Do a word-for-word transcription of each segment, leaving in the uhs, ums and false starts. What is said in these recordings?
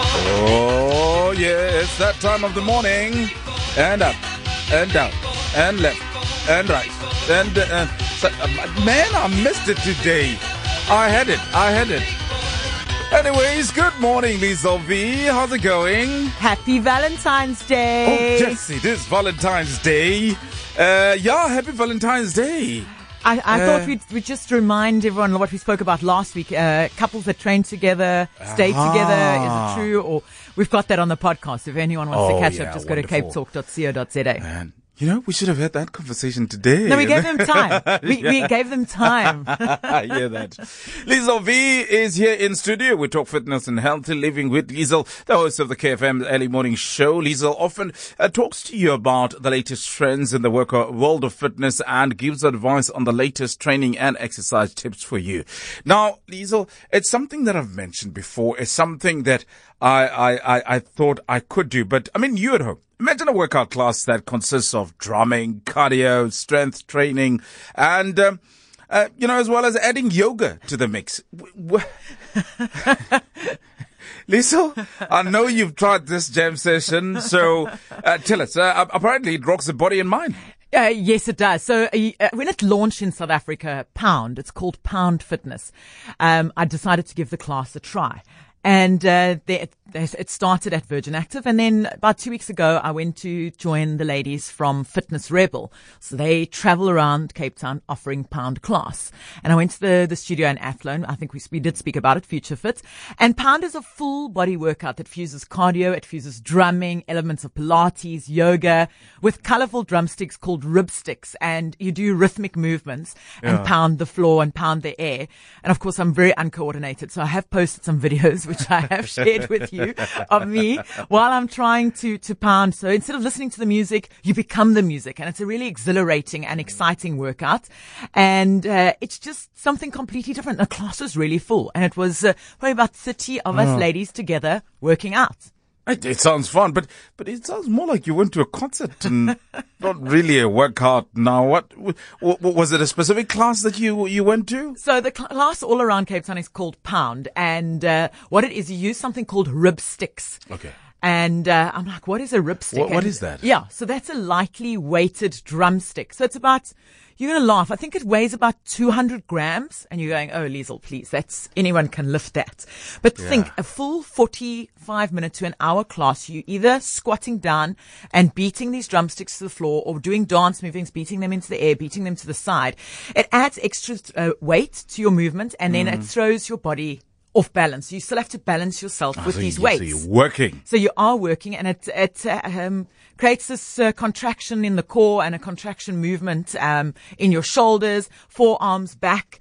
Oh, yeah, it's that time of the morning. And up, and down, and left, and right, and, uh, so, uh, man, I missed it today. I had it, I had it. Anyways, good morning, Liesl V. How's it going? Happy Valentine's Day. Oh, Jesse, this Valentine's Day. Uh, yeah, happy Valentine's Day. I, I Uh, thought we'd, we'd just remind everyone what we spoke about last week. Uh, couples that train together, stay Ah. together. Is it true? Or we've got that on the podcast. If anyone wants Oh, to catch yeah, up, just go to wonderful. cape talk dot co dot za. Man, you know, we should have had that conversation today. No, we gave them time. We, Yeah. we gave them time. I hear that. Liesl V is here in studio. We talk fitness and healthy living with Liesl, the host of the K F M Early Morning Show. Liesl often uh, talks to you about the latest trends in the work of, world of fitness and gives advice on the latest training and exercise tips for you. Now, Liesl, it's something that I've mentioned before. It's something that I, I, I, I thought I could do. But, I mean, you at home. Imagine a workout class that consists of drumming, cardio, strength training, and, um, uh, you know, as well as adding yoga to the mix. W- w- Liesl, I know you've tried this jam session, so uh, tell us. Uh, apparently, it rocks the body and mind. Uh, yes, it does. So uh, when it launched in South Africa, Pound, it's called Pound Fitness. Um, I decided to give the class a try. And uh, they, they, it started at Virgin Active, and then about two weeks ago, I went to join the ladies from Fitness Rebel. So they travel around Cape Town offering Pound class. And I went to the, the studio in Athlone. I think we, we did speak about it, Future Fit. And Pound is a full body workout that fuses cardio, it fuses drumming, elements of Pilates, yoga, with colorful drumsticks called rib sticks. And you do rhythmic movements and Yeah. pound the floor and pound the air. And of course, I'm very uncoordinated. So I have posted some videos which I have shared with you of me while I'm trying to, to pound. So instead of listening to the music, you become the music. And it's a really exhilarating and exciting workout. And uh, it's just something completely different. The class was really full. And it was uh, probably about thirty of us ladies together working out. It, it sounds fun, but but it sounds more like you went to a concert and not really a workout. Now, what, w- w- was it? A specific class that you you went to? So the class all around Cape Town is called Pound. And uh, what it is, you use something called rib sticks. Okay. And uh, I'm like, what is a rib stick? What- what And- is that? Yeah, so that's a lightly weighted drumstick. So it's about, you're going to laugh, I think it weighs about two hundred grams. And you're going, oh, Liesl, please, that's, anyone can lift that. But think, a full forty-five minute to an hour class, you either squatting down and beating these drumsticks to the floor, or doing dance movements, beating them into the air, beating them to the side. It adds extra uh, weight to your movement, and then it throws your body off balance. You still have to balance yourself with So these you- weights. So you're working. So you are working, and it it uh, um, creates this uh, contraction in the core and a contraction movement um, in your shoulders, forearms, back,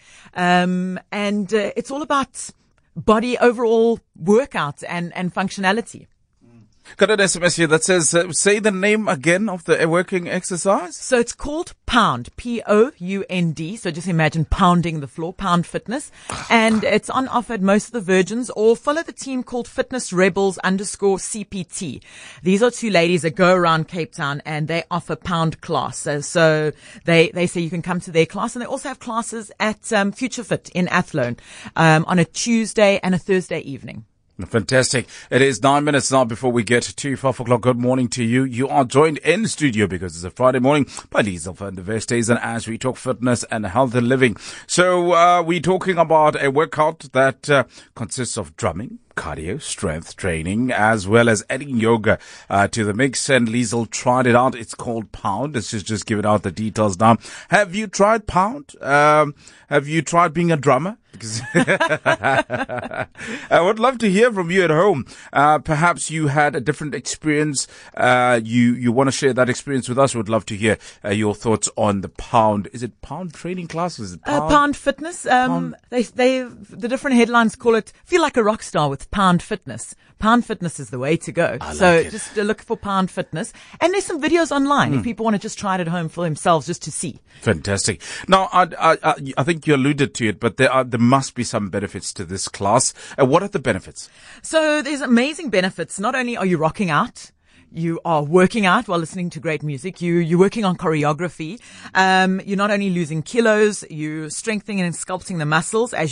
um, and uh, it's all about body overall workout and and functionality. Got an S M S here that says, uh, say the name again of the uh, working exercise. So it's called Pound, P O U N D. So just imagine pounding the floor, Pound Fitness. And it's on offer at most of the Virgins, or follow the team called Fitness Rebels underscore C P T. These are two ladies that go around Cape Town and they offer Pound class. So, so they, they say you can come to their class, and they also have classes at um, Future Fit in Athlone um, on a Tuesday and a Thursday evening. Fantastic. It is nine minutes now before we get to five o'clock. Good morning to you. You are joined in studio because it's a Friday morning by Liesl van der Westhuizen, and as we talk fitness and healthy living. So, uh, we're talking about a workout that uh, consists of drumming, cardio, strength training, as well as adding yoga uh, to the mix. And Liesl tried it out. It's called Pound. Let's just, just give it out the details now. Have you tried Pound? Um, have you tried being a drummer? Because I would love to hear from you at home. Uh, perhaps you had a different experience. Uh, you, you want to share that experience with us. We'd love to hear uh, your thoughts on the Pound. Is it Pound training class? Is it Pound? Uh, Pound Fitness. Um, Pound. they, they, the different headlines call it, feel like a rock star with Pound Fitness. Pound Fitness is the way to go. I so like it. just uh, look for Pound Fitness. And there's some videos online if people want to just try it at home for themselves just to see. Fantastic. Now, I, I, I, I think you alluded to it, but there are, there must be some benefits to this class. Uh, what are the benefits? So there's amazing benefits. Not only are you rocking out, you are working out while listening to great music. You, you're working on choreography. Um, you're not only losing kilos, you're strengthening and sculpting the muscles as you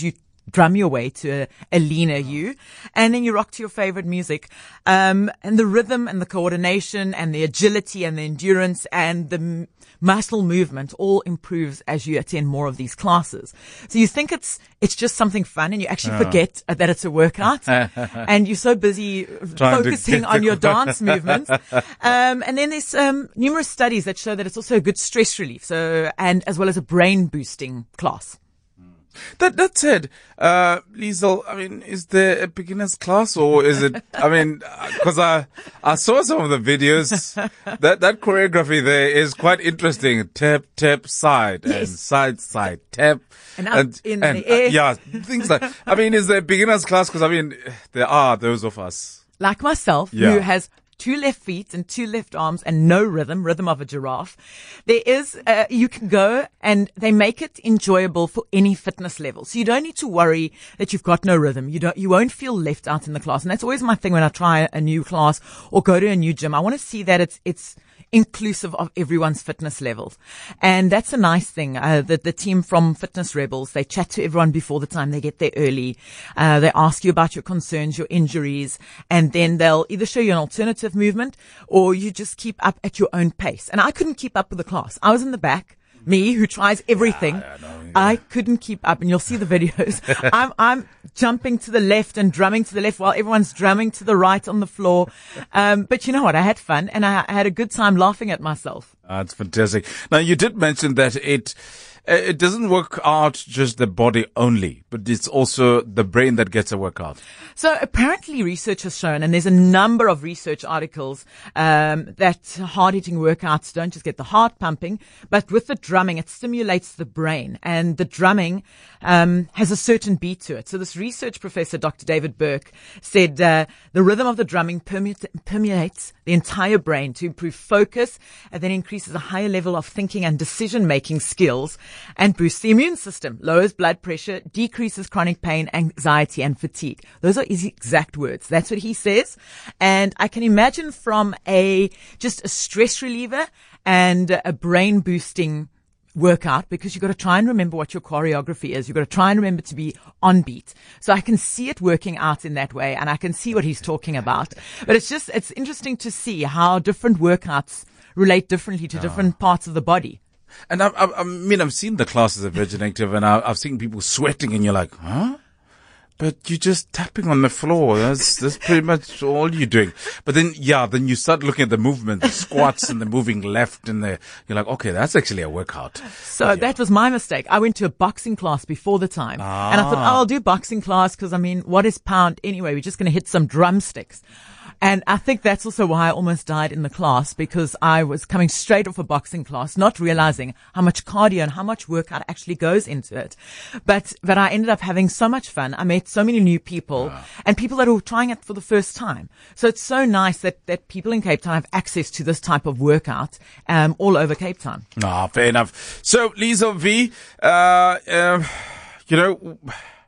drum your way to a, a leaner you, and then you rock to your favorite music. Um, and the rhythm and the coordination and the agility and the endurance and the m- muscle movement all improves as you attend more of these classes. So you think it's, it's just something fun, and you actually Oh. forget that it's a workout, and you're so busy Trying to focusing get on the- your dance movements. Um, and then there's, um, numerous studies that show that it's also a good stress relief. So, and as well as a brain boosting class. That that said, uh, Liesl, I mean, is there a beginner's class, or is it? I mean, because I I saw some of the videos. That that choreography there is quite interesting. Tap tap side and Yes. side side tap And up in the uh, air. yeah, things like. I mean, is there a beginner's class? Because I mean, there are those of us. Like myself, Yeah. who has two left feet and two left arms and no rhythm, rhythm of a giraffe. There is, uh, you can go, and they make it enjoyable for any fitness level. So you don't need to worry that you've got no rhythm. You don't, you won't feel left out in the class. And that's always my thing when I try a new class or go to a new gym. I want to see that it's, it's, inclusive of everyone's fitness levels. And that's a nice thing. Uh, the, the team from Fitness Rebels, they chat to everyone before the time. They get there early. Uh, they ask you about your concerns, your injuries, and then they'll either show you an alternative movement or you just keep up at your own pace. And I couldn't keep up with the class. I was in the back. Me, who tries everything, Yeah, I know, yeah. I couldn't keep up, and you'll see the videos. I'm, I'm jumping to the left and drumming to the left while everyone's drumming to the right on the floor. Um, but you know what? I had fun, and I, I had a good time laughing at myself. That's fantastic. Now, you did mention that it uh, it doesn't work out just the body only, but it's also the brain that gets a workout. So apparently research has shown, and there's a number of research articles, um, that hard-hitting workouts don't just get the heart pumping, but with the drumming, it stimulates the brain, and the drumming um, has a certain beat to it. So this research professor, Doctor David Burke, said uh, the rhythm of the drumming permeate, permeates the entire brain to improve focus, and then increases a higher level of thinking and decision-making skills, and boosts the immune system, lowers blood pressure, decreases chronic pain, anxiety, and fatigue. Those are his exact words. That's what he says. And I can imagine from a, just a stress reliever and a brain boosting workout, because you've got to try and remember what your choreography is. You've got to try and remember to be on beat. So I can see it working out in that way, and I can see what he's talking about. But it's just, it's interesting to see how different workouts relate differently to different parts of the body. And I, I, I mean, I've seen the classes at Virgin Active, and I, I've seen people sweating, and you're like, huh? But you're just tapping on the floor. That's that's pretty much all you're doing. But then, yeah, then you start looking at the movement, the squats, and the moving left, and the you're like, okay, that's actually a workout. So Yeah. that was my mistake. I went to a boxing class before the time. And I thought, oh, I'll do boxing class because, I mean, what is pound anyway? We're just going to hit some drumsticks. And I think that's also why I almost died in the class, because I was coming straight off a boxing class, not realizing how much cardio and how much workout actually goes into it. But, but I ended up having so much fun. I met so many new people and people that were trying it for the first time. So it's so nice that, that people in Cape Town have access to this type of workout, um, all over Cape Town. Ah, fair enough. So, Liesl V, uh, um, you know,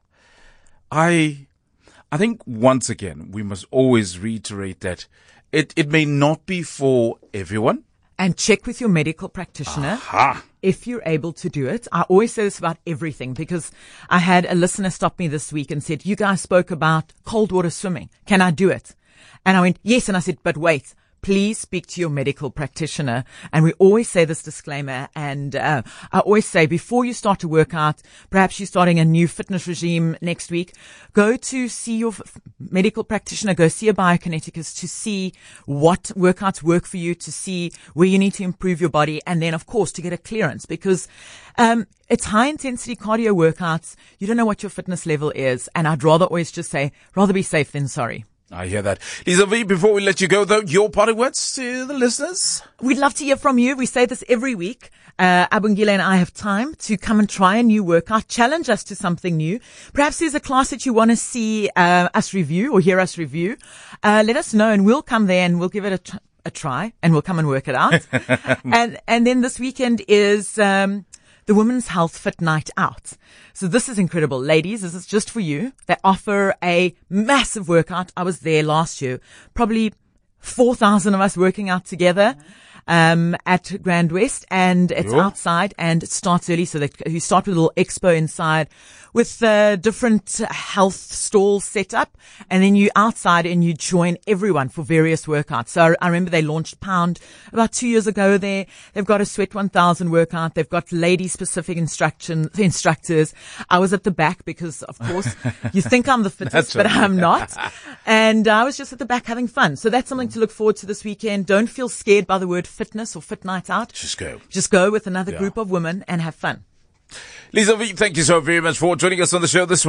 I, I think once again, we must always reiterate that it, it may not be for everyone. And check with your medical practitioner. Ha! If you're able to do it. I always say this about everything, because I had a listener stop me this week and said, you guys spoke about cold water swimming. Can I do it? And I went, yes. And I said, but wait, please speak to your medical practitioner. And we always say this disclaimer. And uh, I always say, before you start to work out, perhaps you're starting a new fitness regime next week, go to see your f- medical practitioner, go see a biokineticist to see what workouts work for you, to see where you need to improve your body, and then, of course, to get a clearance, because um it's high intensity cardio workouts. You don't know what your fitness level is. And I'd rather always just say, rather be safe than sorry. I hear that. Liesl V, before we let you go, though, your parting words to the listeners? We'd love to hear from you. We say this every week. Uh, Abungile and I have time to come and try a new workout, challenge us to something new. Perhaps there's a class that you want to see uh, us review or hear us review. Uh, let us know and we'll come there and we'll give it a, tr- a try and we'll come and work it out. and and then this weekend is um the Women's Health Fit Night Out. So this is incredible. Ladies, this is just for you. They offer a massive workout. I was there last year. Probably four thousand of us working out together. um, at Grand West, and it's Sure. outside, and it starts early. So that you start with a little expo inside with uh, different health stalls set up, and then you outside and you join everyone for various workouts. So I remember they launched Pound about two years ago there. They've got a Sweat one thousand workout. They've got lady-specific instruction instructors. I was at the back because, of course, you think I'm the fittest, but I'm not. And I was just at the back having fun. So that's something to look forward to this weekend. Don't feel scared by the word fitness or fit night out. Just go. Just go with another Yeah. group of women and have fun. Liesl, thank you so very much for joining us on the show this